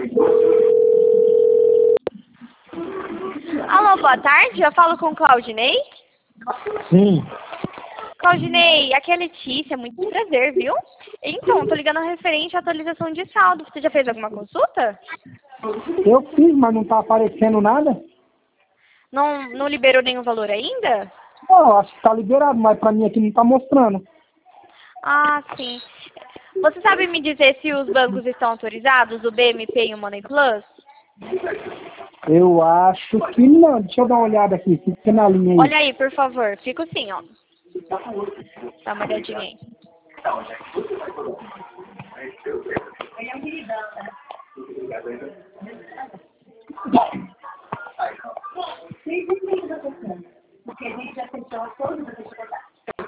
Alô, boa tarde. Eu falo com o Claudinei. Sim. Claudinei, aqui é a Letícia. Muito prazer, viu? Então, tô ligando referente à atualização de saldo. Você já fez alguma consulta? Eu fiz, mas não tá aparecendo nada. Não liberou nenhum valor ainda? Não, acho que tá liberado, mas pra mim aqui não tá mostrando. Ah, sim. Você sabe me dizer se os bancos estão autorizados, o BMP e o Money Plus? Eu acho que não. Deixa eu dar uma olhada aqui. Fica na linha aí. Olha aí, por favor. Fico sim, ó. Dá uma olhadinha aí. Porque a gente já fechou todos os secretários.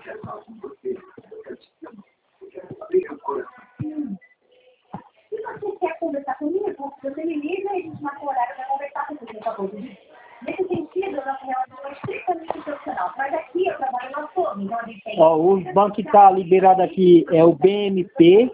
Se você quer conversar comigo, você me liga e a gente marca o horário para conversar com você, por favor. Nesse sentido, a nossa relação é estritamente profissional. Mas aqui eu trabalho na forma, então a gente tem... Ó, os bancos que tá liberado aqui é o BMP,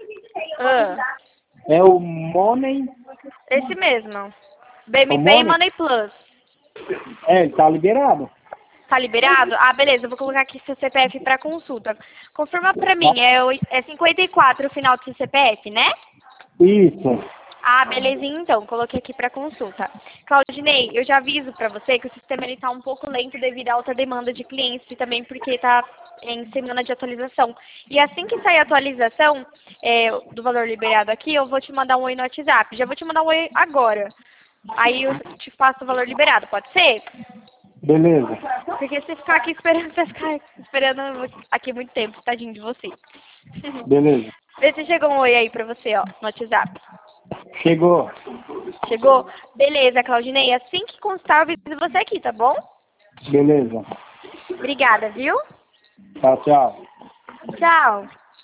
é o Money. Esse mesmo. O BMP e Money? Money Plus. É, ele tá liberado. Tá liberado? Ah, beleza. Eu vou colocar aqui seu CPF para consulta. Confirma pra mim. É 54 o final do seu CPF, né? Isso. Ah, belezinha então. Coloquei aqui para consulta. Claudinei, eu já aviso para você que o sistema ele tá um pouco lento devido à alta demanda de clientes e também porque tá em semana de atualização. E assim que sair a atualização do valor liberado aqui, eu vou te mandar um oi no WhatsApp. Já vou te mandar um oi agora. Aí eu te passo o valor liberado, pode ser? Beleza. Porque se ficar aqui esperando, você ficar esperando aqui muito tempo, tadinho de você. Beleza. Vê se chegou um oi aí pra você, ó, no WhatsApp. Chegou. Chegou? Beleza, Claudinei. Assim que constar, eu aviso você aqui, tá bom? Beleza. Obrigada, viu? Tchau, tchau. Tchau.